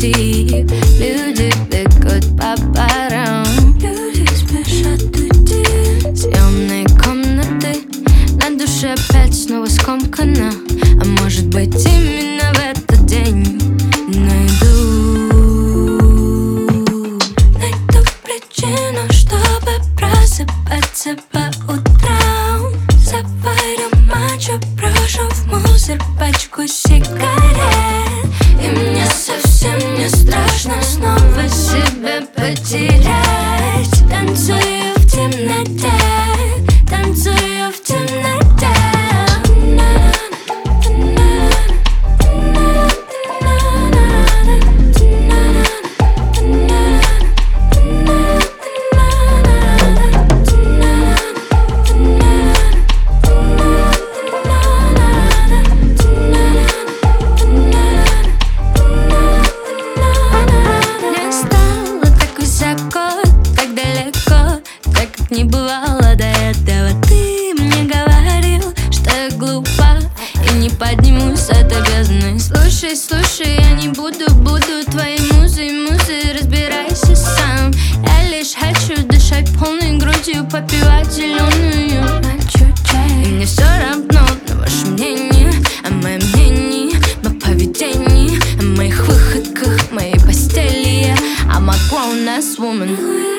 груди. Люди бегут по парам, люди спешат уйти. Съемные комнаты, на душе опять снова скомкано. А может быть именно в этот день найду причину, чтобы просыпаться по утрам. Заварю матча, брошу в мусор пачку сигарет. И мне совсем не страшно снова себя потерять. Танцую в темноте, танцую в темноте. Не бывало до этого. Ты мне говорил, что я глупа и не поднимусь с этой бездны. Слушай, слушай, я не буду твоей музой, разбирайся сам. Я лишь хочу дышать полной грудью, попивать зеленую чай. И мне все равно на ваше мнение, о моем мнении, моем поведении, о моих выходках, моей постели. I'm a grown-ass woman.